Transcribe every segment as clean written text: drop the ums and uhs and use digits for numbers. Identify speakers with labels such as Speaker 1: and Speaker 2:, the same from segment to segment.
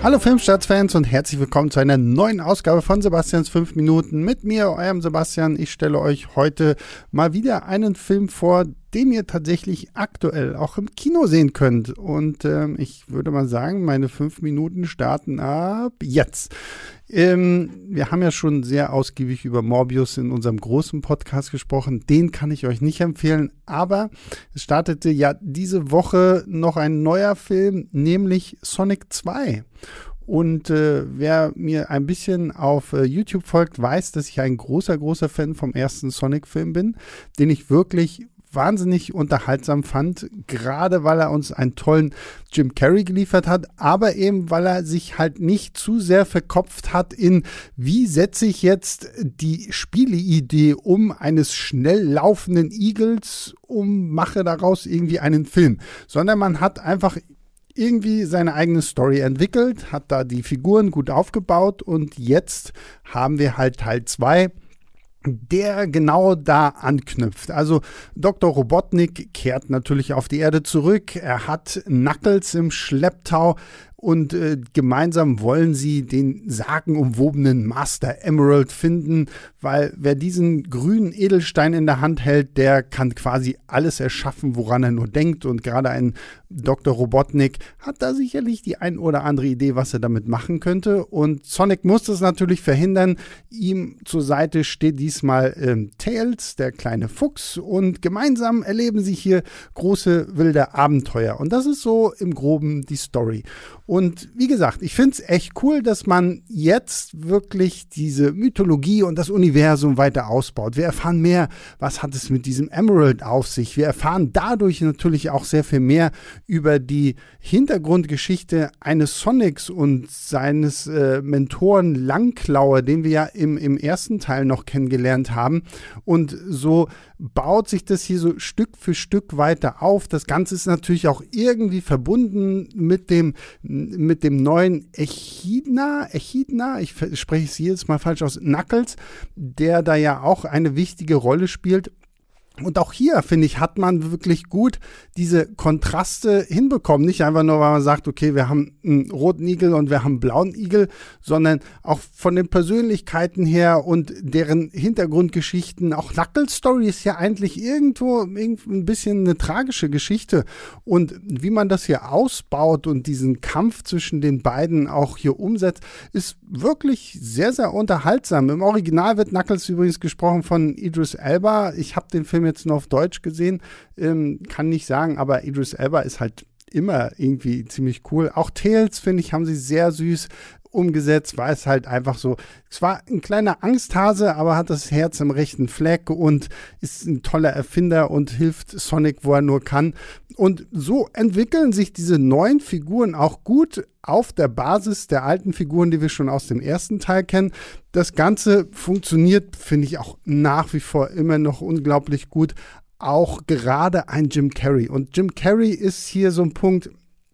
Speaker 1: Hallo Filmstarts-Fans und herzlich willkommen zu einer neuen Ausgabe von Sebastians 5 Minuten mit mir, eurem Sebastian. Ich stelle euch heute mal wieder einen Film vor, den ihr tatsächlich aktuell auch im Kino sehen könnt. Und ich würde mal sagen, meine 5 Minuten starten ab jetzt. Wir haben ja schon sehr ausgiebig über Morbius in unserem großen Podcast gesprochen. Den kann ich euch nicht empfehlen, aber es startete ja diese Woche noch ein neuer Film, nämlich Sonic 2. Und wer mir ein bisschen auf YouTube folgt, weiß, dass ich ein großer Fan vom ersten Sonic-Film bin, den ich wirklich wahnsinnig unterhaltsam fand, gerade weil er uns einen tollen Jim Carrey geliefert hat, aber eben weil er sich halt nicht zu sehr verkopft hat in, wie setze ich jetzt die Spieleidee eines schnell laufenden Igels mache daraus irgendwie einen Film, sondern man hat einfach irgendwie seine eigene Story entwickelt, hat da die Figuren gut aufgebaut und jetzt haben wir halt Teil 2, der genau da anknüpft. Also Dr. Robotnik kehrt natürlich auf die Erde zurück. Er hat Knuckles im Schlepptau und gemeinsam wollen sie den sagenumwobenen Master Emerald finden, weil wer diesen grünen Edelstein in der Hand hält, der kann quasi alles erschaffen, woran er nur denkt. Und gerade ein Dr. Robotnik hat da sicherlich die ein oder andere Idee, was er damit machen könnte. Und Sonic muss das natürlich verhindern. Ihm zur Seite steht diesmal Tails, der kleine Fuchs. Und gemeinsam erleben sie hier große, wilde Abenteuer. Und das ist so im Groben die Story. Und wie gesagt, ich finde es echt cool, dass man jetzt wirklich diese Mythologie und das Universum weiter ausbaut. Wir erfahren mehr, was hat es mit diesem Emerald auf sich. Wir erfahren dadurch natürlich auch sehr viel mehr über die Hintergrundgeschichte eines Sonics und seines Mentoren Langklauer, den wir ja im ersten Teil noch kennengelernt haben. Und so baut sich das hier so Stück für Stück weiter auf. Das Ganze ist natürlich auch irgendwie verbunden mit dem neuen Echidna, ich spreche es jedes Mal falsch aus, Knuckles, der da ja auch eine wichtige Rolle spielt. Und auch hier, finde ich, hat man wirklich gut diese Kontraste hinbekommen. Nicht einfach nur, weil man sagt, okay, wir haben einen roten Igel und wir haben einen blauen Igel, sondern auch von den Persönlichkeiten her und deren Hintergrundgeschichten. Auch Knuckles Story ist ja eigentlich irgendwo ein bisschen eine tragische Geschichte. Und wie man das hier ausbaut und diesen Kampf zwischen den beiden auch hier umsetzt, ist wirklich sehr unterhaltsam. Im Original wird Knuckles übrigens gesprochen von Idris Elba. Ich habe den Film jetzt nur auf Deutsch gesehen, kann nicht sagen, aber Idris Elba ist halt immer irgendwie ziemlich cool. Auch Tails, finde ich, haben sie sehr süß umgesetzt, war es halt einfach so, es war ein kleiner Angsthase, aber hat das Herz im rechten Fleck und ist ein toller Erfinder und hilft Sonic, wo er nur kann. Und so entwickeln sich diese neuen Figuren auch gut auf der Basis der alten Figuren, die wir schon aus dem ersten Teil kennen. Das Ganze funktioniert, finde ich, auch nach wie vor immer noch unglaublich gut. Auch gerade ein Jim Carrey. Und Jim Carrey ist hier so ein Punkt,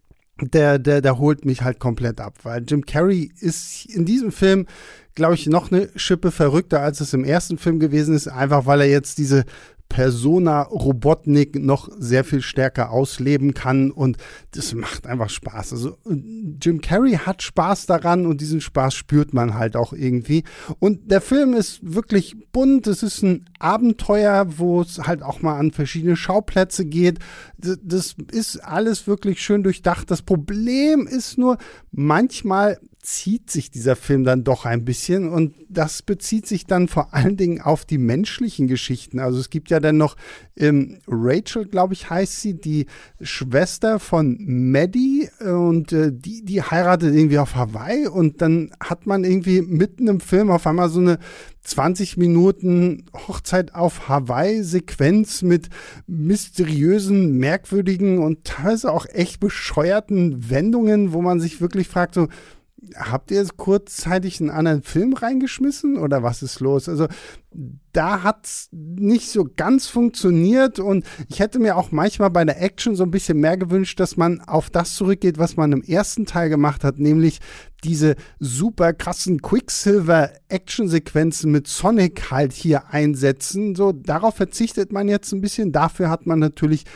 Speaker 1: der holt mich halt komplett ab, weil Jim Carrey ist in diesem Film, glaube ich, noch eine Schippe verrückter, als es im ersten Film gewesen ist, einfach weil er jetzt diese Persona Robotnik noch sehr viel stärker ausleben kann und das macht einfach Spaß. Also Jim Carrey hat Spaß daran und diesen Spaß spürt man halt auch irgendwie. Und der Film ist wirklich bunt, es ist ein Abenteuer, wo es halt auch mal an verschiedene Schauplätze geht. Das ist alles wirklich schön durchdacht. Das Problem ist nur, manchmal zieht sich dieser Film dann doch ein bisschen und das bezieht sich dann vor allen Dingen auf die menschlichen Geschichten. Also es gibt ja dann noch Rachel, glaube ich, heißt sie, die Schwester von Maddie und die heiratet irgendwie auf Hawaii und dann hat man irgendwie mitten im Film auf einmal so eine 20 Minuten Hochzeit auf Hawaii-Sequenz mit mysteriösen, merkwürdigen und teilweise auch echt bescheuerten Wendungen, wo man sich wirklich fragt, so, habt ihr jetzt kurzzeitig einen anderen Film reingeschmissen oder was ist los? Also da hat es nicht so ganz funktioniert und ich hätte mir auch manchmal bei der Action so ein bisschen mehr gewünscht, dass man auf das zurückgeht, was man im ersten Teil gemacht hat, nämlich diese super krassen Quicksilver-Action-Sequenzen mit Sonic halt hier einsetzen. So, darauf verzichtet man jetzt ein bisschen. Dafür hat man natürlich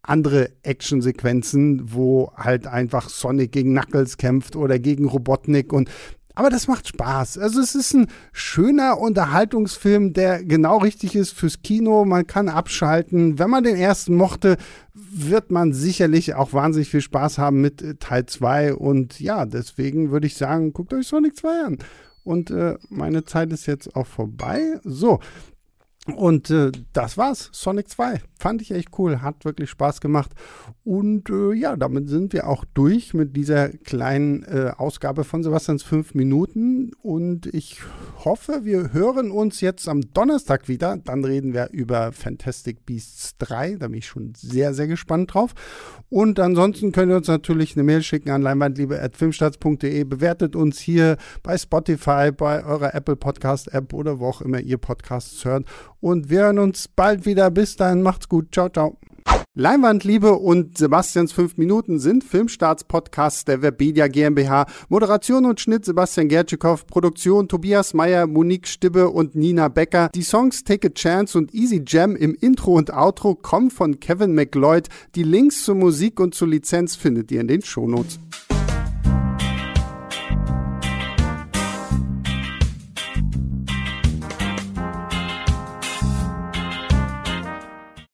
Speaker 1: andere Actionsequenzen, wo halt einfach Sonic gegen Knuckles kämpft oder gegen Robotnik aber das macht Spaß. Also es ist ein schöner Unterhaltungsfilm, der genau richtig ist fürs Kino. Man kann abschalten. Wenn man den ersten mochte, wird man sicherlich auch wahnsinnig viel Spaß haben mit Teil 2. Und ja, deswegen würde ich sagen, guckt euch Sonic 2 an. Und meine Zeit ist jetzt auch vorbei. So. Und das war's, Sonic 2. Fand ich echt cool, hat wirklich Spaß gemacht. Und ja, damit sind wir auch durch mit dieser kleinen Ausgabe von Sebastians 5 Minuten. Und ich hoffe, wir hören uns jetzt am Donnerstag wieder. Dann reden wir über Fantastic Beasts 3. Da bin ich schon sehr, sehr gespannt drauf. Und ansonsten könnt ihr uns natürlich eine Mail schicken an leinwandliebe@filmstarts.de. Bewertet uns hier bei Spotify, bei eurer Apple Podcast App oder wo auch immer ihr Podcasts hört. Und wir hören uns bald wieder. Bis dahin, macht's gut. Ciao, ciao. Leinwandliebe und Sebastians 5 Minuten sind Filmstarts-Podcasts der Webedia GmbH. Moderation und Schnitt Sebastian Gertschikow. Produktion Tobias Meyer, Monique Stibbe und Nina Becker. Die Songs Take a Chance und Easy Jam im Intro und Outro kommen von Kevin MacLeod. Die Links zur Musik und zur Lizenz findet ihr in den Shownotes.